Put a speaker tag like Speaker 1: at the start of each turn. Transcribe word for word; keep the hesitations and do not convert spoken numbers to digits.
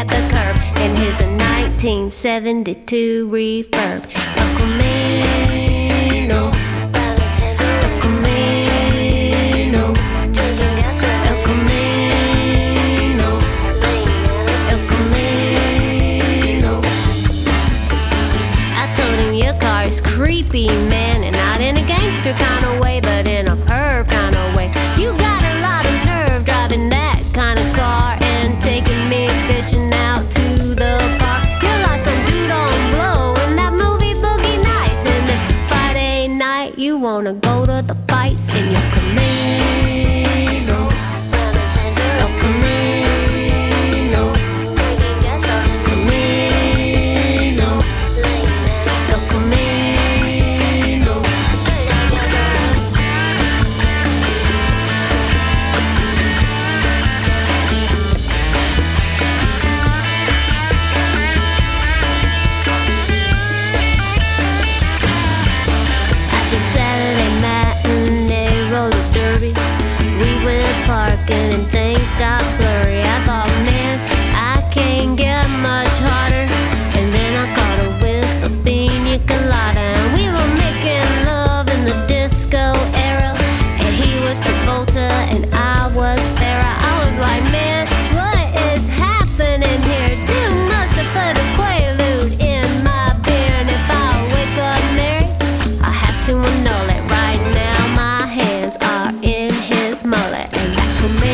Speaker 1: the curb in his nineteen seventy-two refurb. El Camino, El Camino, El Camino, El Camino. I told him your car is creepy, man, and not in a gangster kind of way, but in a perv kind of way. You got a lot of nerve driving that kind of car and taking me fishing out to the park. You're like some dude on blow in that movie Boogie Nights, and this Friday night you wanna go to the fights in your Camino. El Camino, Camino, El Camino. After Saturday matinee roller derby, we went parking and things got blurry. I thought, man, I can't get much harder. And then I caught her with a pina colada, and we were making love in the disco era. And he was Travolta and I was Farrah. I was like, man, what is happening here? Too much to put a Quaalude in my beer. And if I wake up married, I have to annul it. Right now my hands are in his mullet, and that could